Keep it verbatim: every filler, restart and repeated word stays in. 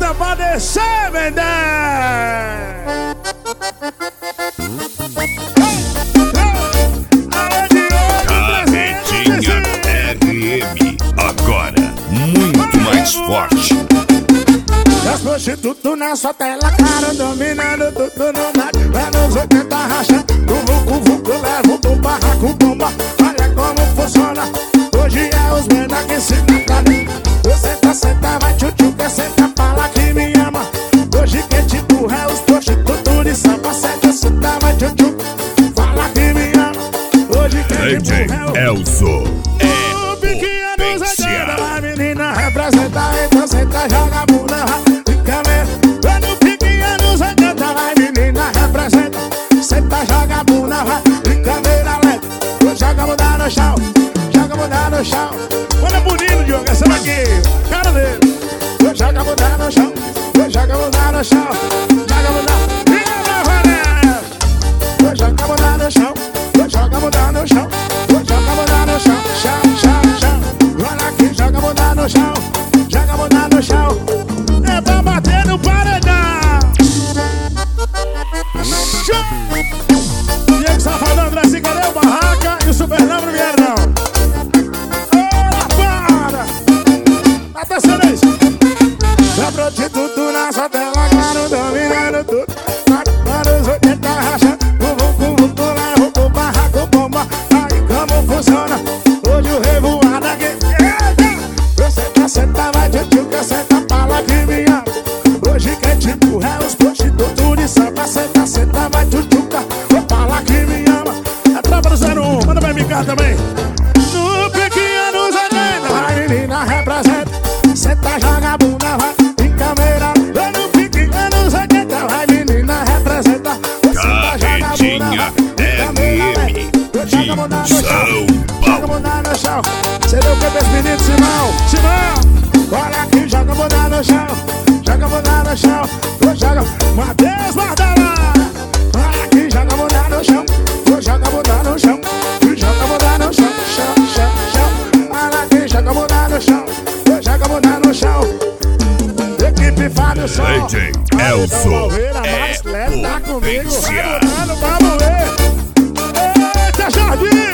bota pra descer, Vendé. Capetinha R M, agora muito mais forte. As prostitutas na sua tela, cara, dominando tudo no night. Anos oitenta rachando, o vucu vucu leva pro barraco bomba. Olha como funciona, hoje é os mena que se matam. Você tá senta, vai tchutchu, quer sentar, fala que me ama. Hoje quem te empurra é os prostitutos de samba. Senta, senta, vai tchutchu, fala que me ama. Hoje quem te empurra é o Elzo. O pequeno oitenta, a menina representa, então senta, joga a bunda. Quando pique anos oitenta, vai menina representa. Senta, joga a bunda, vai em câmera lenta. Joga a bunda no chão, joga a bunda no chão. Olha bonito, Diogo, essa daqui, cara dele. Joga a bunda no chão, joga a bunda no chão. Joga a bunda, vira valer. Joga a bunda no chão, joga a bunda no chão. Joga a bunda no chão, chão, chão, chão. Olha aqui, joga a bunda no chão, joga a bunda no chão. É pra bater no paredão. Diego Safadão, André Cicarel, Barraca e o Supernova vieram não. Ora, para! Atenção nisso. Já prostituto na sua tela, claro, dominando tudo. Para os oitenta rachando, o vucu vucu leva pro barraco bomba. Aí como funciona, hoje o revoado aqui. Você tá senta, vai tchutchu, quer sentar, fala que me ama. Hoje quem te empurra é os prostitutos de samba. Senta, senta, vai tchutchuca, fala que me ama. A tropa do zero um, manda pra M K também. No pequeno oitenta, vai menina representa. Senta, joga a bunda, vai em câmera. No pequeno oitenta, vai menina representa. Senta, joga a bunda, vai em câmera. Joga a bunda no chão, joga a bunda no chão. Você deu o que pra esse menino, Simão? Simão! Olha aqui, joga a bunda no chão, joga a bunda no chão. Joga, Matheus Bardalá. Olha aqui, joga a bunda no chão, joga a bunda no chão. Joga a bunda no chão, chão, chão, chão. Olha aqui, joga a bunda no chão, joga a bunda no chão. Equipe Fábio Sol, D J Elzo é é tá comigo, potência. vai botando, vamos ver. Eita, Jardim!